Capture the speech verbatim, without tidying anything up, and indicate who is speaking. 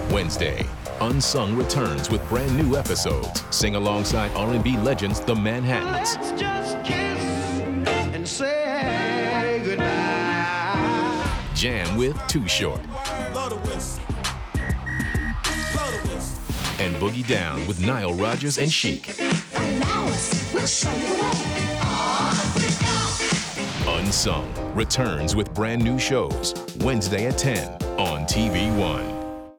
Speaker 1: Wednesday, Unsung returns with brand new episodes. Sing alongside R and B legends, the Manhattans.
Speaker 2: Let's just kiss and say goodbye.
Speaker 1: Jam with Too Short. And Boogie Down with Nile Rodgers and Chic. Unsung returns with brand new shows Wednesday at ten on T V One.